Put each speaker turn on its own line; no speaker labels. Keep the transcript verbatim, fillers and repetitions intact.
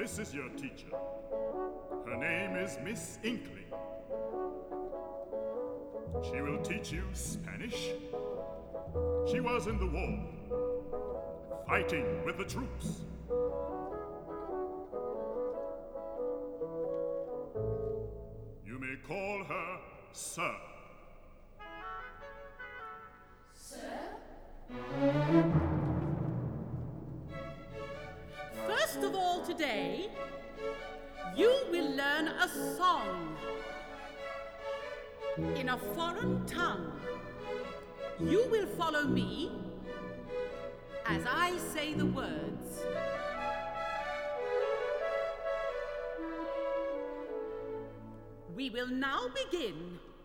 This is your teacher. Her name is Miss Inkling. She will teach you Spanish. She was in the war, fighting with the troops. You may call her Sir.
Sir?
First of all today, you will learn a song in a foreign tongue. You will follow me as I say the words. We will now begin